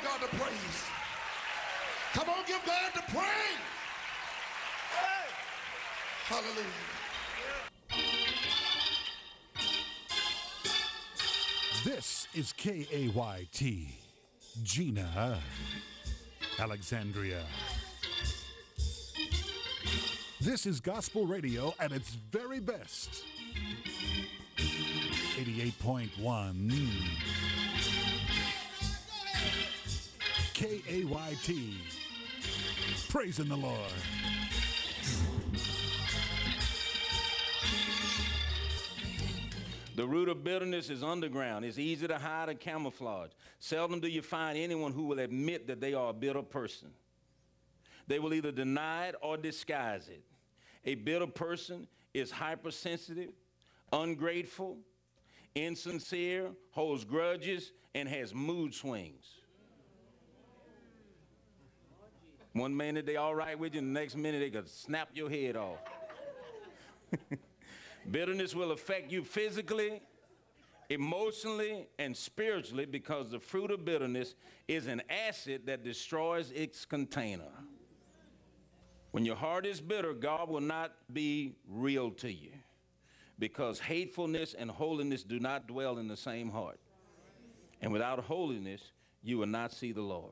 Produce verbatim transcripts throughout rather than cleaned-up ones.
God the praise. Come on, give God the praise. Hey. Hallelujah. This is K A Y T, Gina, Alexandria. This is gospel radio at its very best. eighty-eight point one K A Y T, praising the Lord. The root of bitterness is underground. It's easy to hide and camouflage. Seldom do you find anyone who will admit that they are a bitter person. They will either deny it or disguise it. A bitter person is hypersensitive, ungrateful, insincere, holds grudges, and has mood swings. One minute they all right with you, and the next minute they could snap your head off. Bitterness will affect you physically, emotionally, and spiritually because the fruit of bitterness is an acid that destroys its container. When your heart is bitter, God will not be real to you because hatefulness and holiness do not dwell in the same heart. And without holiness, you will not see the Lord.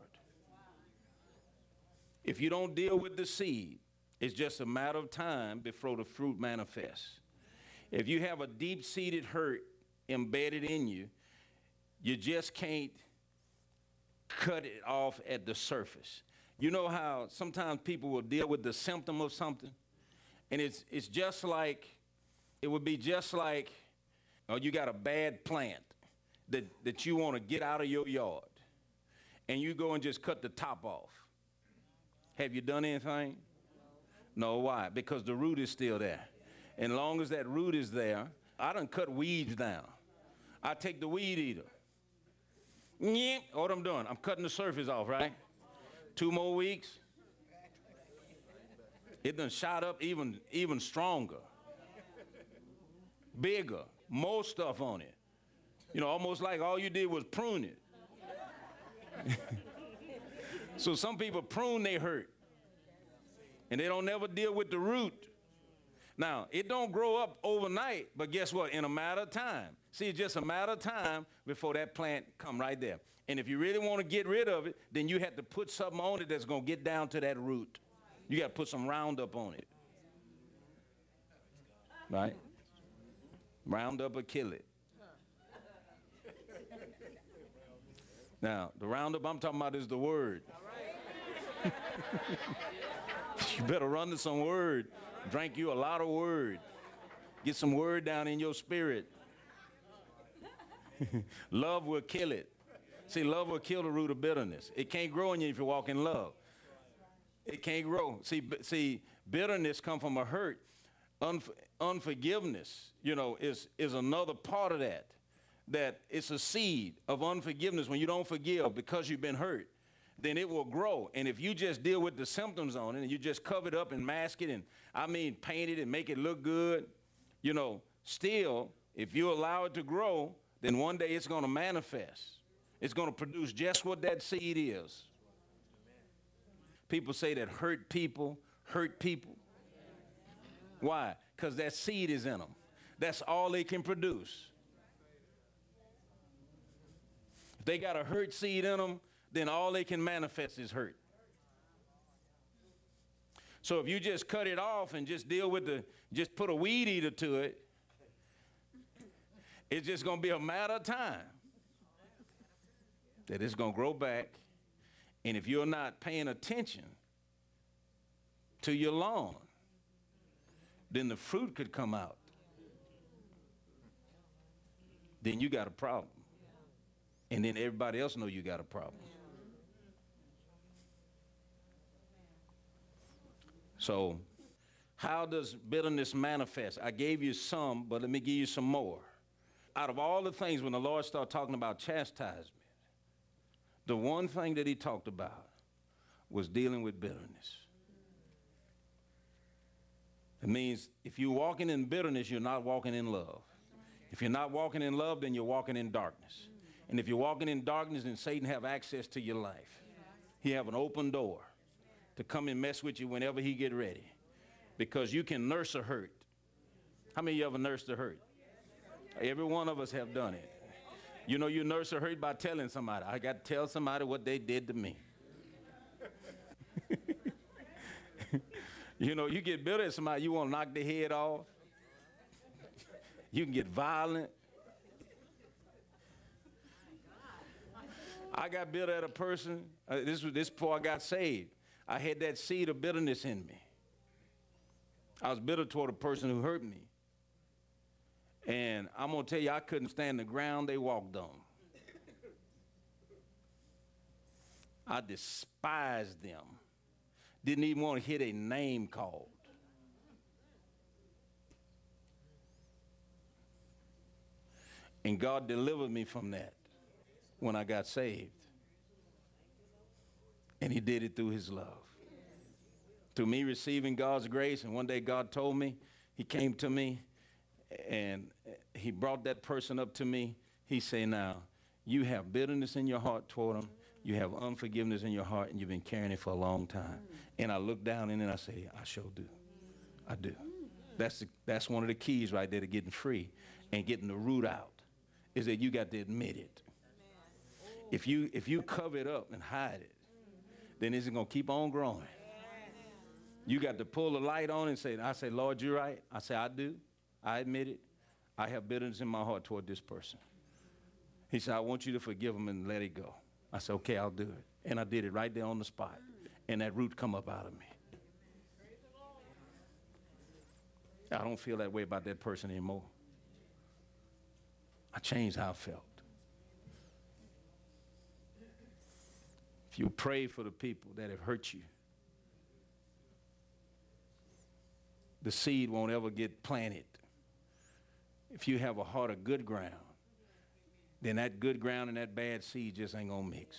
If you don't deal with the seed, it's just a matter of time before the fruit manifests. If you have a deep-seated hurt embedded in you, you just can't cut it off at the surface. You know how sometimes people will deal with the symptom of something? And it's, it's just like, it would be just like, oh, you got a bad plant that, that you want to get out of your yard, and you go and just cut the top off. Have you done anything? No, why? Because the root is still there. And as long as that root is there, I done cut weeds down. I take the weed eater. Yeah, what I'm doing, I'm cutting the surface off, right? Two more weeks. It done shot up even, even stronger, bigger, more stuff on it. You know, almost like all you did was prune it. So some people prune their hurt, and they don't never deal with the root. Now, it don't grow up overnight, but guess what? In a matter of time. See, it's just a matter of time before that plant come right there. And if you really want to get rid of it, then you have to put something on it that's going to get down to that root. You got to put some Roundup on it. Right? Roundup will kill it. Now, the Roundup I'm talking about is the word. You better run to some word. Drink you a lot of word. Get some word down in your spirit. Love will kill it. See, love will kill the root of bitterness. It can't grow in you if you walk in love. It can't grow. See, b- see, bitterness comes from a hurt. Unf- unforgiveness, you know, is, is another part of that. That it's a seed of unforgiveness. When you don't forgive because you've been hurt, then it will grow. And if you just deal with the symptoms on it and you just cover it up and mask it and, I mean, paint it and make it look good, you know, still, if you allow it to grow, then one day it's going to manifest. It's going to produce just what that seed is. People say that hurt people hurt people. Why? Because that seed is in them. That's all they can produce. If they got a hurt seed in them, then all they can manifest is hurt. So if you just cut it off and just deal with the, just put a weed eater to it, it's just going to be a matter of time that it's going to grow back. And if you're not paying attention to your lawn, then the fruit could come out. Then you got a problem. And then everybody else know you got a problem. So how does bitterness manifest? I gave you some, but let me give you some more. Out of all the things, when the Lord started talking about chastisement, the one thing that he talked about was dealing with bitterness. It means if you're walking in bitterness, you're not walking in love. If you're not walking in love, then you're walking in darkness. And if you're walking in darkness, then Satan have access to your life. He have an open door to come and mess with you whenever he get ready. Because you can nurse a hurt. How many of you ever nursed a hurt? Every one of us have done it. You know, you nurse a hurt by telling somebody. I got to tell somebody what they did to me. You know, you get bitter at somebody, you want to knock their head off. You can get violent. I got bitter at a person. Uh, this was this before I got saved. I had that seed of bitterness in me. I was bitter toward a person who hurt me. And I'm going to tell you, I couldn't stand the ground they walked on. I despised them. Didn't even want to hear their name called. And God delivered me from that when I got saved. And he did it through his love. Through me receiving God's grace, and one day God told me, he came to me, and he brought that person up to me. He said, now, you have bitterness in your heart toward them. You have unforgiveness in your heart, and you've been carrying it for a long time. And I looked down, and then I say, I sure do. I do. That's, the, that's one of the keys right there to getting free and getting the root out, is that you got to admit it. If you, if you cover it up and hide it, then it's going to keep on growing. You got to pull the light on and say, I say, Lord, you're right. I say, I do. I admit it. I have bitterness in my heart toward this person. He said, I want you to forgive him and let it go. I said, okay, I'll do it. And I did it right there on the spot. And that root come up out of me. I don't feel that way about that person anymore. I changed how I felt. If you pray for the people that have hurt you, the seed won't ever get planted. If you have a heart of good ground, then that good ground and that bad seed just ain't gonna mix.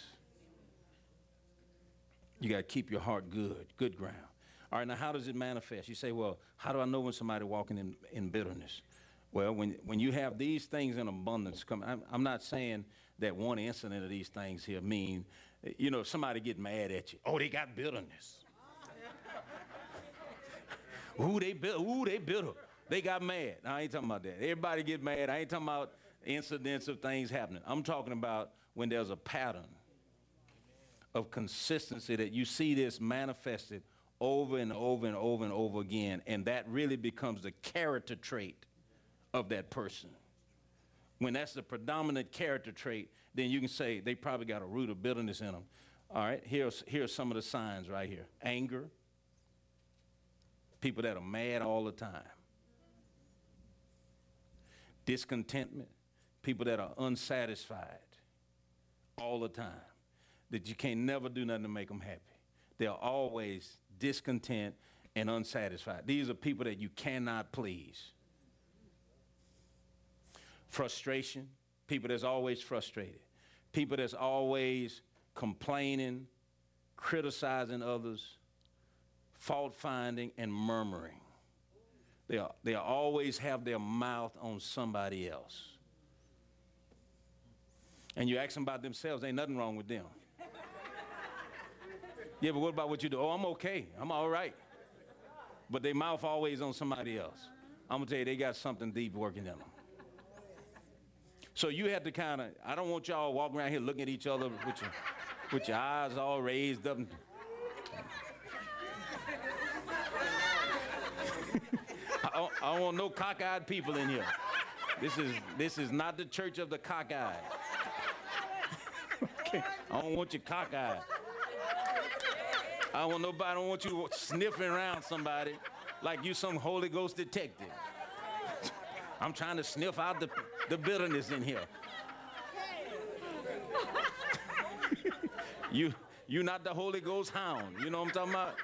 You gotta keep your heart good, good ground. All right, now how does it manifest? You say, well, how do I know when somebody walking in, in bitterness? Well, when, when you have these things in abundance coming, I'm, I'm not saying that one incident of these things here mean, you know, if somebody get mad at you, oh, they got bitterness. Ooh, they bitter. Ooh, they bitter. They got mad. I ain't talking about that. Everybody get mad. I ain't talking about incidents of things happening. I'm talking about when there's a pattern of consistency that you see this manifested over and over and over and over again, and that really becomes the character trait of that person. When that's the predominant character trait, then you can say they probably got a root of bitterness in them. All right, here's, here's some of the signs right here. Anger. People that are mad all the time. Discontentment. People that are unsatisfied all the time. That you can't never do nothing to make them happy. They're always discontent and unsatisfied. These are people that you cannot please. Frustration. People that's always frustrated. People that's always complaining, criticizing others, fault finding, and murmuring. They are, they always have their mouth on somebody else. And you ask them about themselves, ain't nothing wrong with them. Yeah, but what about what you do? Oh, I'm okay. I'm all right. But their mouth always on somebody else. I'm going to tell you, they got something deep working in them. So you have to kind of, I don't want y'all walking around here looking at each other with your, with your eyes all raised up. I, don't, I don't want no cockeyed people in here. This is, this is not the church of the cockeyed. Okay. I don't want you cockeyed. I don't want nobody, I don't want you sniffing around somebody like you some Holy Ghost detective. I'm trying to sniff out the, the bitterness in here. you, you're not the Holy Ghost hound. You know what I'm talking about?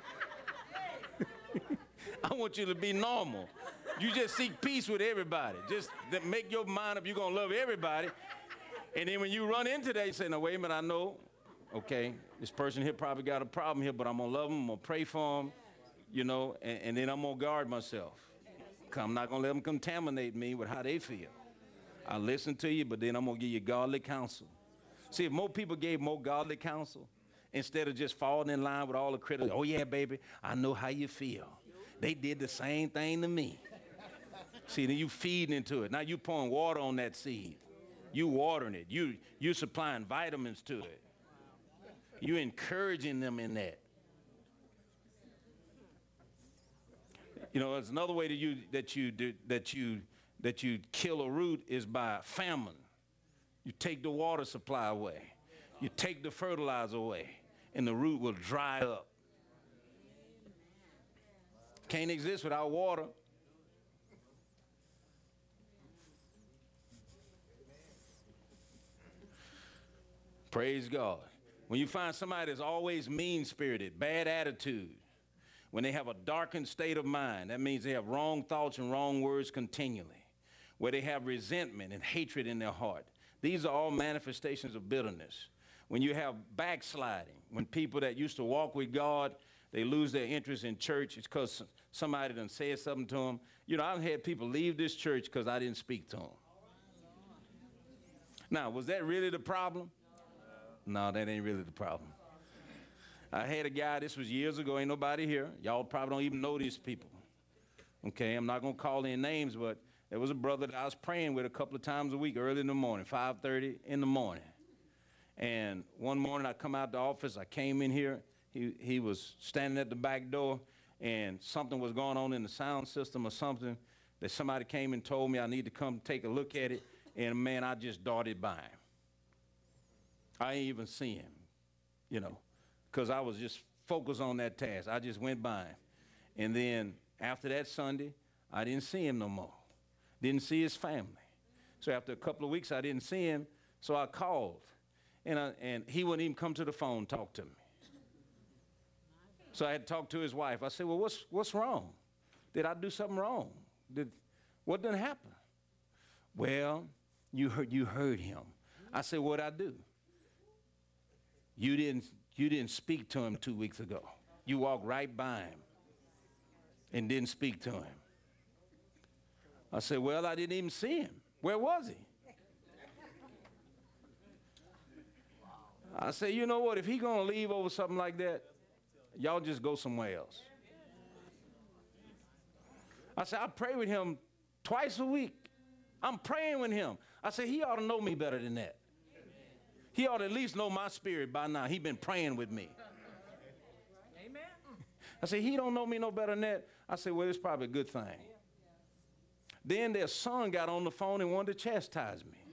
I want you to be normal. You just seek peace with everybody. Just make your mind up you're going to love everybody. And then when you run into that, you say, no, wait a minute, I know, okay, this person here probably got a problem here, but I'm going to love them, I'm going to pray for them, you know, and, and then I'm going to guard myself. I'm not going to let them contaminate me with how they feel. I listen to you, but then I'm going to give you godly counsel. See, if more people gave more godly counsel, instead of just falling in line with all the critics, oh, yeah, baby, I know how you feel. They did the same thing to me. See, then you feeding into it. Now you pouring water on that seed. You watering it. You, you supplying vitamins to it. You encouraging them in that. You know, there's another way that you, that you, do, that you, that you kill a root is by famine. You take the water supply away. You take the fertilizer away, and the root will dry up. Can't exist without water. Praise God. When you find somebody that's always mean-spirited, bad attitude, when they have a darkened state of mind, that means they have wrong thoughts and wrong words continually, where they have resentment and hatred in their heart. These are all manifestations of bitterness. When you have backsliding, when people that used to walk with God, they lose their interest in church, it's because somebody done said something to them. You know, I've had people leave this church because I didn't speak to them. Now, was that really the problem? No, that ain't really the problem. I had a guy, this was years ago, ain't nobody here. Y'all probably don't even know these people. Okay, I'm not going to call in names, but there was a brother that I was praying with a couple of times a week, early in the morning, five thirty in the morning. And one morning I come out the office, I came in here, he, he was standing at the back door, and something was going on in the sound system or something that somebody came and told me I need to come take a look at it, and man, I just darted by him. I ain't even see him, you know, because I was just focused on that task. I just went by him. And then after that Sunday, I didn't see him no more. Didn't see his family. So after a couple of weeks, I didn't see him, so I called. And, I, and he wouldn't even come to the phone and talk to me. So I had to talk to his wife. I said, well, what's, what's wrong? Did I do something wrong? Did, what didn't happen? Well, you heard, you heard him. I said, what'd I do? You didn't, you didn't speak to him two weeks ago. You walked right by him and didn't speak to him. I said, well, I didn't even see him. Where was he? I said, you know what? If he gonna leave over something like that, y'all just go somewhere else. I said, I pray with him twice a week. I'm praying with him. I said, he ought to know me better than that. He ought to at least know my spirit by now. He been praying with me. Amen. I said, he don't know me no better than that. I said, well, it's probably a good thing. Then their son got on the phone and wanted to chastise me.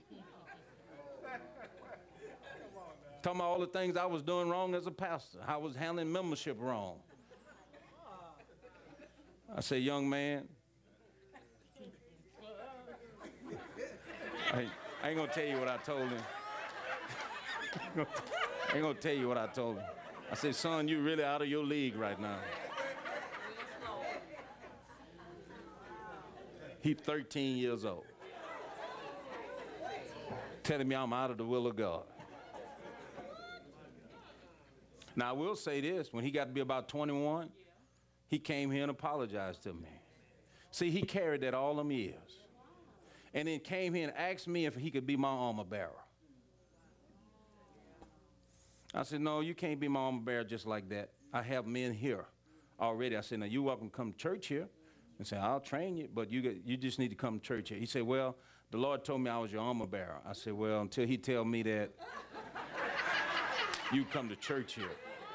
Talking about all the things I was doing wrong as a pastor. I was handling membership wrong. I said, young man, I, I ain't gonna tell you what I told him. I ain't gonna tell you what I told him. I said, son, you really out of your league right now. He's thirteen years old. Telling me I'm out of the will of God. Now, I will say this. When he got to be about twenty-one, he came here and apologized to me. See, he carried that all them years. And then came here and asked me if he could be my armor bearer. I said, no, you can't be my armor bearer just like that. I have men here already. I said, now, you're welcome to come to church here. And say, I'll train you, but you, get, you just need to come to church here. He said, well, the Lord told me I was your armor bearer. I said, well, until he tell me that, you come to church here.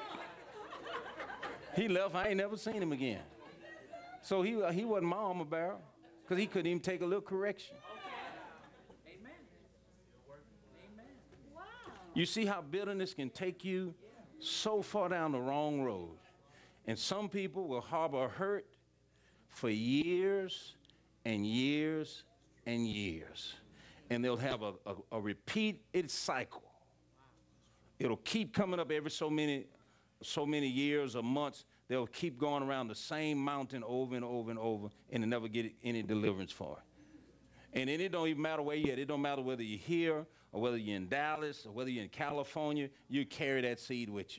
He left. I ain't never seen him again. So he, uh, he wasn't my armor bearer because he couldn't even take a little correction. Okay. Amen. Amen. Wow. You see how bitterness can take you so far down the wrong road. And some people will harbor hurt for years and years and years. And they'll have a, a, a repeated cycle. It'll keep coming up every so many, so many years or months. They'll keep going around the same mountain over and over and over, and they never get any deliverance for it. And then it don't even matter where you're at. It don't matter whether you're here or whether you're in Dallas or whether you're in California. You carry that seed with you.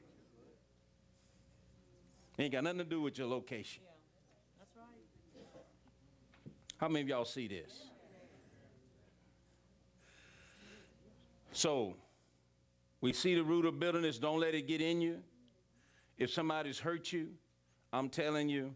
It ain't got nothing to do with your location. How many of y'all see this? So we see the root of bitterness. Don't let it get in you. If somebody's hurt you, I'm telling you,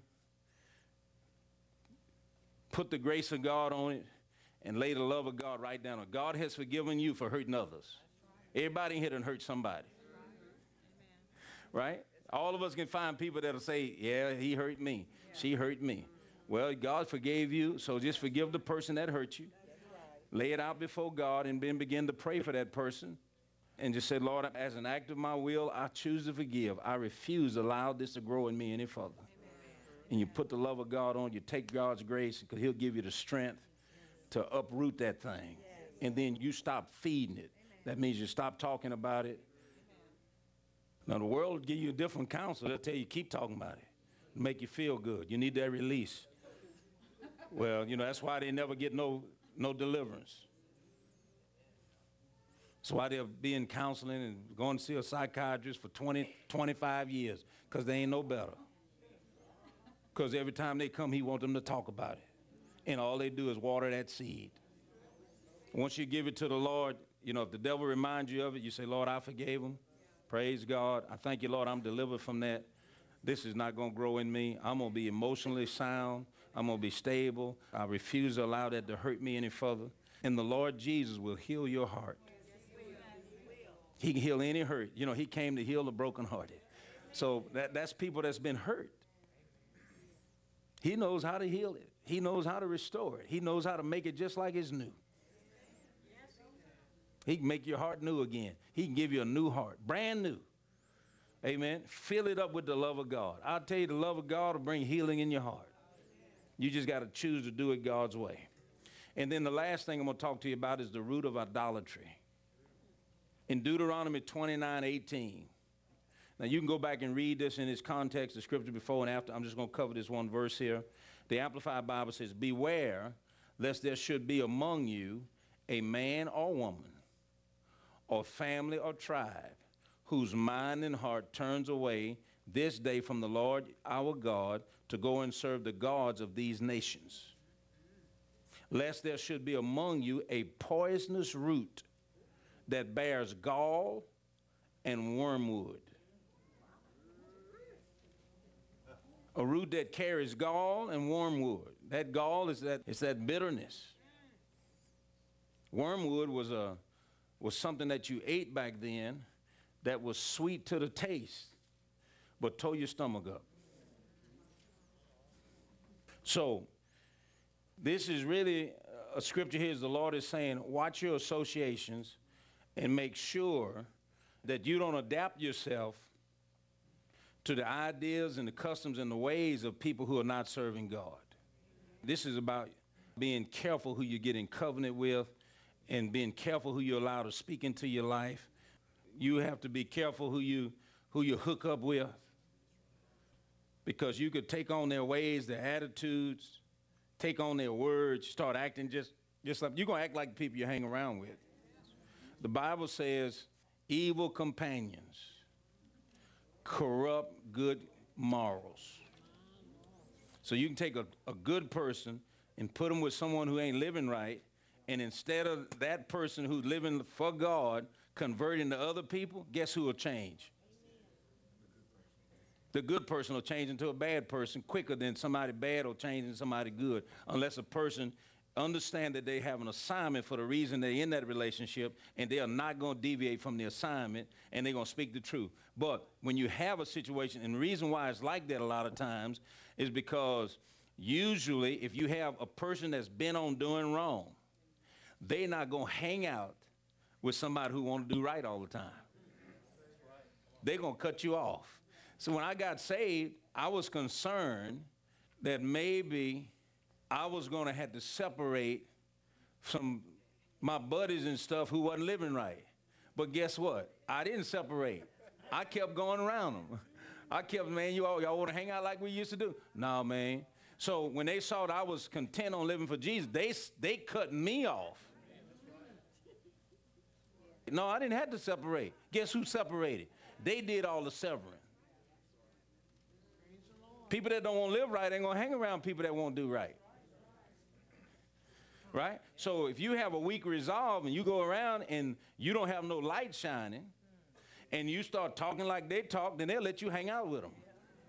put the grace of God on it and lay the love of God right down on it. God has forgiven you for hurting others. Everybody in here done hurt somebody. Right? All of us can find people that'll say, yeah, he hurt me. She hurt me. Well, God forgave you, so just forgive the person that hurt you. Lay it out before God and then begin to pray for that person. And just say, Lord, as an act of my will, I choose to forgive. I refuse to allow this to grow in me any further. Amen. And you put the love of God on, you take God's grace, because he'll give you the strength to uproot that thing. Yes. And then you stop feeding it. Amen. That means you stop talking about it. Now, the world will give you a different counsel. They'll tell you, keep talking about it. It'll make you feel good. You need that release. Well, you know, that's why they never get no, no deliverance. That's why they'll be in counseling and going to see a psychiatrist for twenty, twenty-five years, because they ain't no better. Because every time they come, he wants them to talk about it. And all they do is water that seed. Once you give it to the Lord, you know, if the devil reminds you of it, you say, Lord, I forgave him. Praise God. I thank you, Lord, I'm delivered from that. This is not going to grow in me. I'm going to be emotionally sound. I'm going to be stable. I refuse to allow that to hurt me any further. And the Lord Jesus will heal your heart. He can heal any hurt. You know, he came to heal the brokenhearted. So that, that's people that's been hurt. He knows how to heal it. He knows how to restore it. He knows how to make it just like it's new. He can make your heart new again. He can give you a new heart, brand new. Amen. Fill it up with the love of God. I'll tell you, the love of God will bring healing in your heart. You just got to choose to do it God's way. And then the last thing I'm going to talk to you about is the root of idolatry. In Deuteronomy twenty-nine eighteen. Now, you can go back and read this in its context, the scripture before and after. I'm just going to cover this one verse here. The Amplified Bible says, beware lest there should be among you a man or woman or family or tribe whose mind and heart turns away this day from the Lord our God to go and serve the gods of these nations. Lest there should be among you a poisonous root that bears gall and wormwood. A root that carries gall and wormwood. That gall is that, it's that bitterness. Wormwood was, a, was something that you ate back then that was sweet to the taste, but tore your stomach up. So this is really a scripture here. Is the Lord is saying, watch your associations and make sure that you don't adapt yourself to the ideas and the customs and the ways of people who are not serving God. This is about being careful who you get in covenant with and being careful who you allow to speak into your life. You have to be careful who you, who you hook up with, because you could take on their ways, their attitudes, take on their words, start acting just, just like, you're going to act like the people you hang around with. The Bible says evil companions corrupt good morals. So you can take a, a good person and put them with someone who ain't living right, and instead of that person who's living for God converting to other people, guess who will change? The good person will change into a bad person quicker than somebody bad will change into somebody good, unless a person understand that they have an assignment for the reason they're in that relationship, and they are not going to deviate from the assignment, and they're going to speak the truth. But when you have a situation, and the reason why it's like that a lot of times is because usually if you have a person that's been on doing wrong, they're not going to hang out with somebody who want to do right all the time. They're going to cut you off. So when I got saved, I was concerned that maybe I was going to have to separate from my buddies and stuff who wasn't living right. But guess what? I didn't separate. I kept going around them. I kept, man, you all, y'all want to hang out like we used to do? No, man. So when they saw that I was content on living for Jesus, they, they cut me off. No, I didn't have to separate. Guess who separated? They did all the severing. People that don't want to live right ain't going to hang around people that won't do right. Right? So if you have a weak resolve and you go around and you don't have no light shining and you start talking like they talk, then they'll let you hang out with them.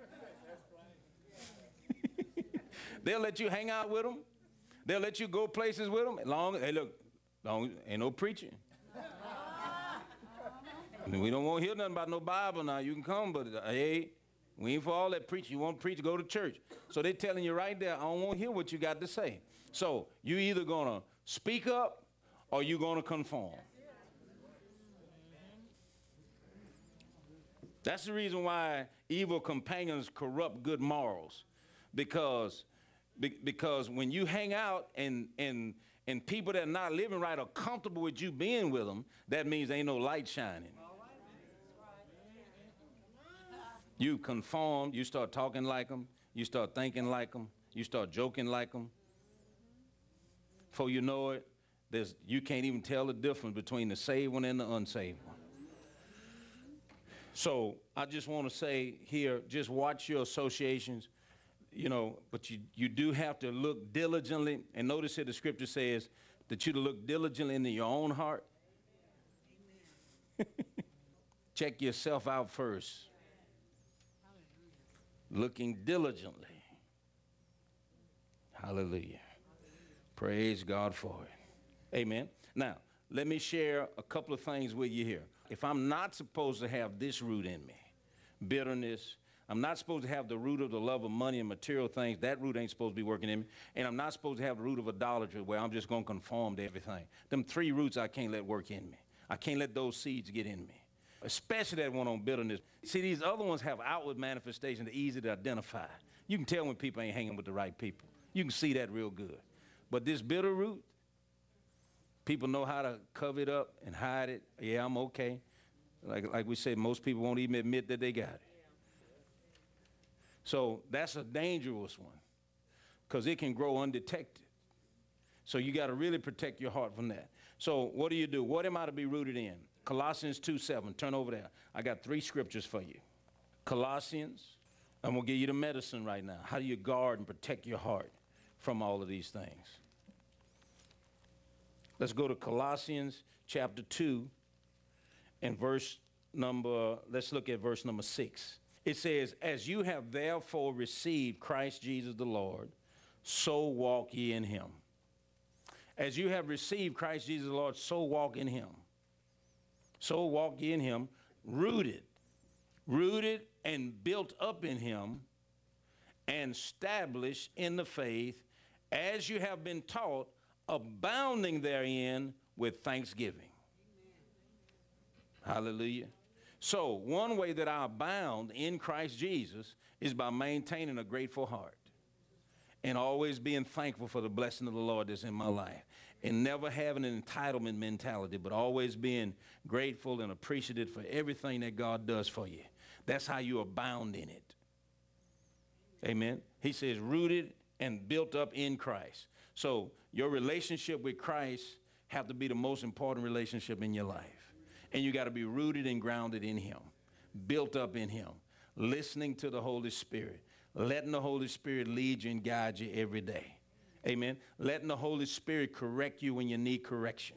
They'll let you hang out with them. They'll let you go places with them. As long as, hey, look, long, ain't no preaching. We don't want to hear nothing about no Bible now. You can come, but uh, hey, we ain't for all that preaching. You want to preach, go to church. So they're telling you right there, I don't want to hear what you got to say. So you either going to speak up or you going to conform. That's the reason why evil companions corrupt good morals. Because, be, because when you hang out and, and, and people that are not living right are comfortable with you being with them, that means there ain't no light shining. You conform, you start talking like them, you start thinking like them, you start joking like them. Before you know it, there's, you can't even tell the difference between the saved one and the unsaved one. So I just want to say here, just watch your associations, you know, but you, you do have to look diligently. And notice here the scripture says that you to look diligently into your own heart. Check yourself out first. Looking diligently. Hallelujah. Praise God for it. Amen. Now, let me share a couple of things with you here. If I'm not supposed to have this root in me, bitterness, I'm not supposed to have the root of the love of money and material things, that root ain't supposed to be working in me, and I'm not supposed to have the root of idolatry where I'm just going to conform to everything. Them three roots I can't let work in me. I can't let those seeds get in me, especially that one on bitterness. See, these other ones have outward manifestations that are easy to identify. You can tell when people ain't hanging with the right people. You can see that real good. But this bitter root, people know how to cover it up and hide it. Yeah, I'm okay. Like, like we said, most people won't even admit that they got it. So that's a dangerous one because it can grow undetected. So you got to really protect your heart from that. So what do you do? What am I to be rooted in? Colossians two seven. Turn over there. I got three scriptures for you. Colossians. I'm going to give you the medicine right now. How do you guard and protect your heart from all of these things? Let's go to Colossians chapter two and verse number, let's look at verse number six. It says, as you have therefore received Christ Jesus the Lord, so walk ye in him. As you have received Christ Jesus the Lord, so walk in him. So walk ye in him, rooted, rooted and built up in him, and established in the faith, as you have been taught, abounding therein with thanksgiving. Amen. Hallelujah. So one way that I abound in Christ Jesus is by maintaining a grateful heart and always being thankful for the blessing of the Lord that's in my life, and never having an entitlement mentality, but always being grateful and appreciative for everything that God does for you. That's how you abound in it. Amen. He says rooted and built up in Christ. So your relationship with Christ have to be the most important relationship in your life. And you got to be rooted and grounded in him, built up in him, listening to the Holy Spirit, letting the Holy Spirit lead you and guide you every day. Amen. Letting the Holy Spirit correct you when you need correction.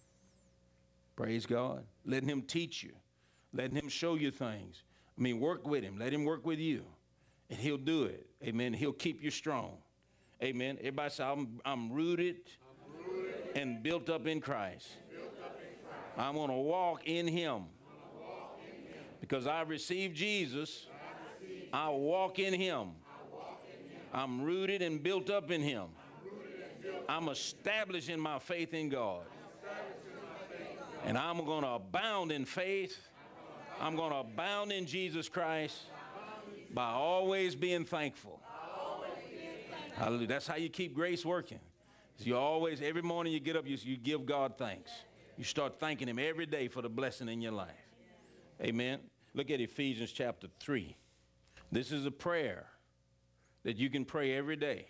Praise God. Letting him teach you, letting him show you things. I mean, work with him. Let him work with you, and he'll do it. Amen. He'll keep you strong. Amen. Everybody say, I'm, I'm rooted, I'm rooted and built up in Christ. I'm going to walk in him. Walk in him. Because I received Jesus, I, received I, walk in him. I walk in him. I'm rooted and built up in him. I'm, I'm established in my faith in God. Faith. And I'm going to abound in faith. I'm going to abound in Jesus Christ by always being thankful. Hallelujah. That's how you keep grace working. You always, every morning you get up, you, you give God thanks. You start thanking him every day for the blessing in your life. Amen. Look at Ephesians chapter three. This is a prayer that you can pray every day.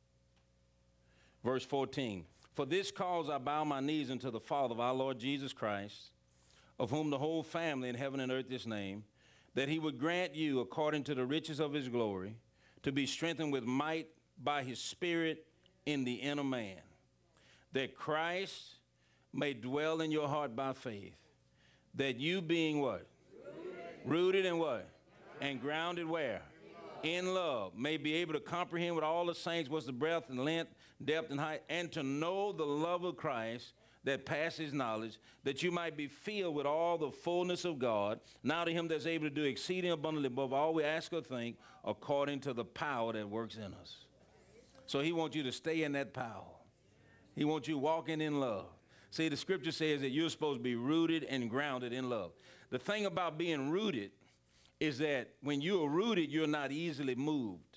Verse fourteen. For this cause I bow my knees unto the Father of our Lord Jesus Christ, of whom the whole family in heaven and earth is named, that he would grant you, according to the riches of his glory, to be strengthened with might by his Spirit in the inner man, that Christ may dwell in your heart by faith, that you being what? Rooted, Rooted in what? And grounded where? In love, may be able to comprehend with all the saints what's the breadth and length, depth and height, and to know the love of Christ that passes knowledge, that you might be filled with all the fullness of God. Now to him that's able to do exceeding abundantly above all we ask or think, according to the power that works in us. So he wants you to stay in that power. He wants you walking in love. See, the scripture says that you're supposed to be rooted and grounded in love. The thing about being rooted is that when you are rooted, you're not easily moved.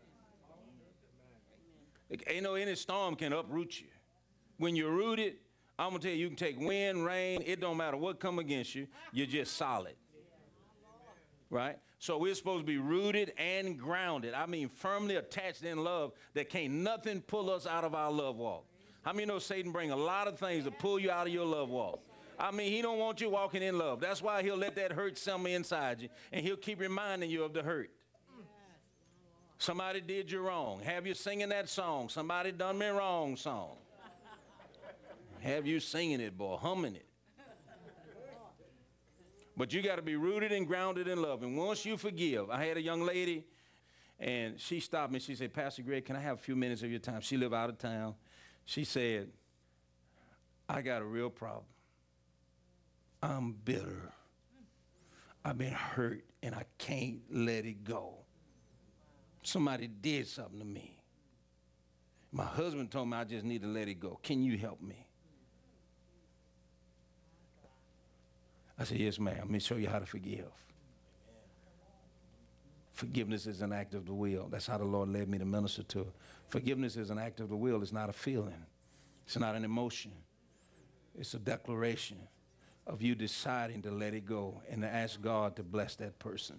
Like, ain't no any storm can uproot you. When you're rooted, I'm gonna tell you, you can take wind, rain, it don't matter what come against you, you're just solid. Right? So we're supposed to be rooted and grounded. I mean, firmly attached in love that can't nothing pull us out of our love walk. How many know Satan bring a lot of things to pull you out of your love walk? I mean, he don't want you walking in love. That's why he'll let that hurt simmer inside you, and he'll keep reminding you of the hurt. Somebody did you wrong. Have you singing that song, somebody done me wrong song. Have you singing it, boy, humming it. But you got to be rooted and grounded in love. And once you forgive, I had a young lady, and she stopped me. She said, Pastor Greg, can I have a few minutes of your time? She lived out of town. She said, I got a real problem. I'm bitter. I've been hurt, and I can't let it go. Somebody did something to me. My husband told me I just need to let it go. Can you help me? I said, yes, ma'am. Let me show you how to forgive. Forgiveness is an act of the will. That's how the Lord led me to minister to her. Forgiveness is an act of the will. It's not a feeling. It's not an emotion. It's a declaration of you deciding to let it go and to ask God to bless that person.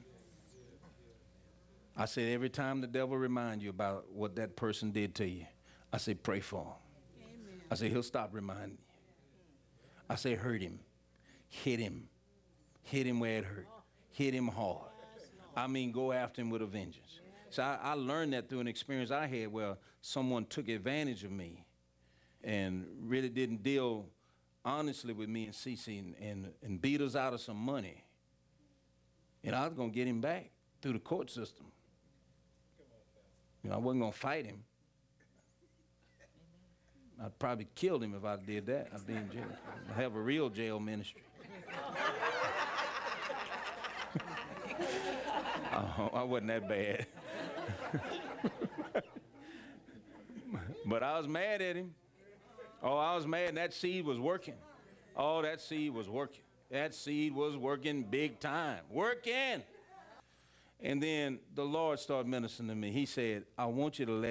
I said, every time the devil reminds you about what that person did to you, I say, pray for him. Amen. I say, he'll stop reminding you. I say, hurt him. Hit him. Hit him where it hurt. Hit him hard. I mean, go after him with a vengeance. So I, I learned that through an experience I had where someone took advantage of me and really didn't deal honestly with me and Cece and, and, and beat us out of some money. And I was going to get him back through the court system. You know, I wasn't going to fight him. I'd probably killed him if I did that. I'd be in jail. I'd have a real jail ministry. Oh, I wasn't that bad. But I was mad at him. Oh, I was mad, and that seed was working. Oh, that seed was working. That seed was working big time. Working. And then the Lord started ministering to me. He said, I want you to let